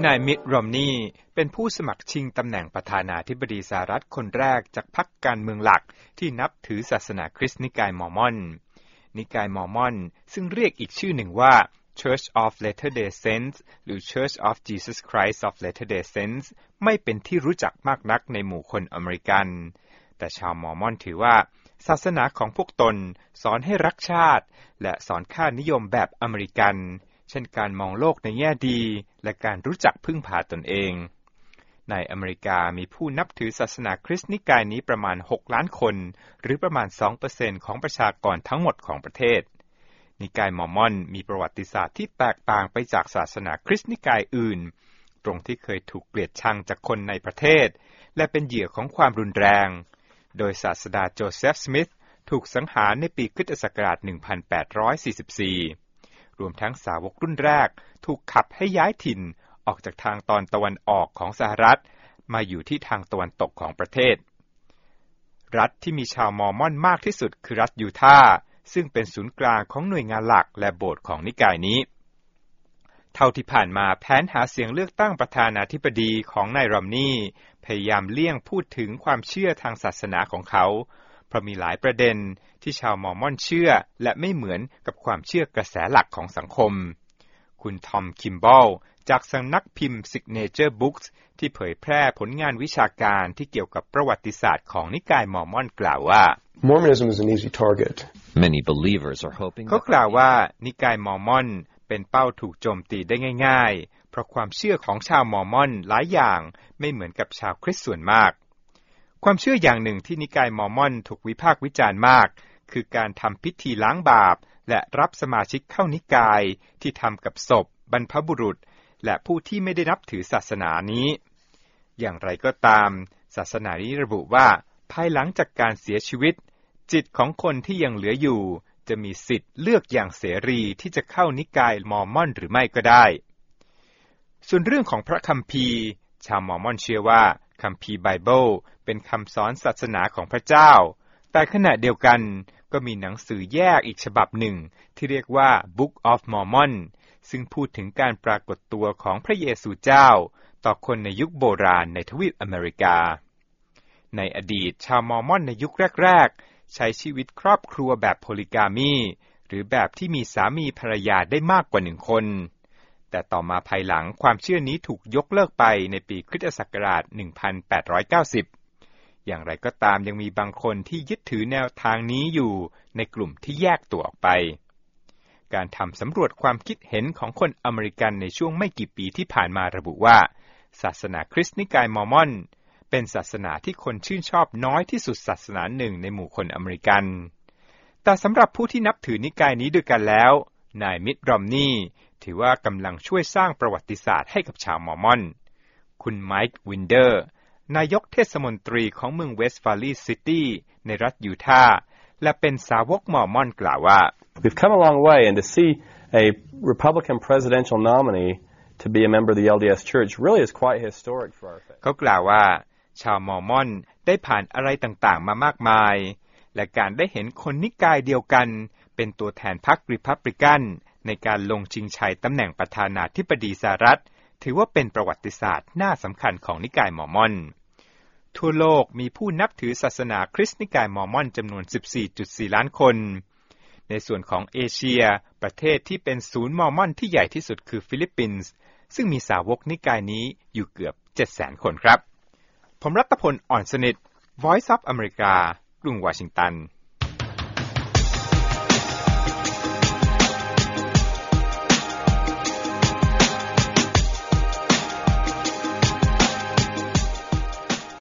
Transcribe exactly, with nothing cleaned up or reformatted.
นายมิตต์ รอมนีย์เป็นผู้สมัครชิงตำแหน่งประธานาธิบดีสหรัฐคนแรกจากพรรคการเมืองหลักที่นับถือศาสนาคริสต์นิกายมอร์มอนนิกายมอร์มอนซึ่งเรียกอีกชื่อหนึ่งว่า Church of Latter-day Saints หรือ Church of Jesus Christ of Latter-day Saints ไม่เป็นที่รู้จักมากนักในหมู่คนอเมริกันแต่ชาวมอร์มอนถือว่าศาสนาของพวกตนสอนให้รักชาติและสอนค่านิยมแบบอเมริกันเช่นการมองโลกในแง่ดีและการรู้จักพึ่งพาตนเองในอเมริกามีผู้นับถือศาสนาคริสต์นิกายนี้ประมาณหกล้านคนหรือประมาณ สองเปอร์เซ็นต์ ของประชากรทั้งหมดของประเทศนิกายมอร์มอนมีประวัติศาสตร์ที่แตกต่างไปจากศาสนาคริสต์นิกายอื่นตรงที่เคยถูกเกลียดชังจากคนในประเทศและเป็นเหยื่อของความรุนแรงโดยศาสดาโจเซฟ สมิธถูกสังหารในปีคริสตศักราช หนึ่งพันแปดร้อยสี่สิบสี่ รวมทั้งสาวกรุ่นแรกถูกขับให้ย้ายถิ่นออกจากทางตอนตะวันออกของสหรัฐมาอยู่ที่ทางตะวันตกของประเทศรัฐที่มีชาวมอร์มอนมากที่สุดคือรัฐยูทาห์ซึ่งเป็นศูนย์กลางของหน่วยงานหลักและโบสถ์ของนิกายนี้เท่าที่ผ่านมาแผนหาเสียงเลือกตั้งประธานาธิบดีของนายรอมนีย์พยายามเลี่ยงพูดถึงความเชื่อทางศาสนาของเขาเพราะมีหลายประเด็นที่ชาวมอร์มอนเชื่อและไม่เหมือนกับความเชื่อกระแสหลักของสังคมคุณทอมคิมบอลจากสำนักพิมพ์ Signature Books ที่เผยแพร่ผลงานวิชาการที่เกี่ยวกับประวัติศาสตร์ของนิกายมอร์มอนกล่าวว่า Mormonism is an easy target. Many believers are hoping เขากล่าวว่านิกายมอร์มอนเป็นเป้าถูกโจมตีได้ง่ายๆเพราะความเชื่อของชาวมอร์มอนหลายอย่างไม่เหมือนกับชาวคริสต์ส่วนมากความเชื่ออย่างหนึ่งที่นิกายมอร์มอนถูกวิพากษ์วิจารณ์มากคือการทำพิธีล้างบาปและรับสมาชิกเข้านิกายที่ทำกับศพบรรพบุรุษและผู้ที่ไม่ได้นับถือศาสนานี้อย่างไรก็ตามศาสนานี้ระบุว่าภายหลังจากการเสียชีวิตจิตของคนที่ยังเหลืออยู่จะมีสิทธิ์เลือกอย่างเสรีที่จะเข้านิกายมอร์มอนหรือไม่ก็ได้ส่วนเรื่องของพระคัมภีร์ชาวมอร์มอนเชื่อว่าคัมภีร์ไบเบิลเป็นคำสอนศาสนาของพระเจ้าแต่ขณะเดียวกันก็มีหนังสือแยกอีกฉบับหนึ่งที่เรียกว่า Book of Mormon ซึ่งพูดถึงการปรากฏตัวของพระเยซูเจ้าต่อคนในยุคโบราณในทวีปอเมริกาในอดีตชาวมอร์มอนในยุคแรกๆใช้ชีวิตครอบครัวแบบโพลิกามีหรือแบบที่มีสามีภรรยาได้มากกว่าหนึ่งคนแต่ต่อมาภายหลังความเชื่อนี้ถูกยกเลิกไปในปีคริสตศักราช หนึ่งพันแปดร้อยเก้าสิบ อย่างไรก็ตามยังมีบางคนที่ยึดถือแนวทางนี้อยู่ในกลุ่มที่แยกตัวออกไปการทำสำรวจความคิดเห็นของคนอเมริกันในช่วงไม่กี่ปีที่ผ่านมาระบุว่าศาสนาคริสต์นิกายมอร์มอนเป็นศาสนาที่คนชื่นชอบน้อยที่สุดศาสนาหนึ่งในหมู่คนอเมริกันแต่สำหรับผู้ที่นับถือนิกายนี้ด้วยกันแล้วนายมิตต์ รอมนีย์ถือว่ากำลังช่วยสร้างประวัติศาสตร์ให้กับชาวมอร์มอนคุณไมค์ วินเดอร์นายกเทศมนตรีของเมืองเวสต์วาลีย์ซิตี้ในรัฐยูทาห์และเป็นสาวกมอร์มอนกล่าวว่า We've come a long way, and to see a Republican presidential nominee to be a member of the แอล ดี เอส Church really is quite historic for our faith. เขากล่าวว่าชาวมอร์มอนได้ผ่านอะไรต่างๆมามากมายและการได้เห็นคนนิกายเดียวกันเป็นตัวแทนพรรคริพับลิกันในการลงชิงชัยตำแหน่งประธานาธิบดีสหรัฐถือว่าเป็นประวัติศาสตร์น่าสำคัญของนิกายมอร์มอนทั่วโลกมีผู้นับถือศาสนาคริสต์นิกายมอร์มอนจำนวน สิบสี่จุดสี่ ล้านคนในส่วนของเอเชียประเทศที่เป็นศูนย์มอร์มอนที่ใหญ่ที่สุดคือฟิลิปปินส์ซึ่งมีสาวกนิกายนี้อยู่เกือบ เจ็ดแสน คนครับผมรัตพล อ่อนสนิท Voice of America กรุงวอชิงตัน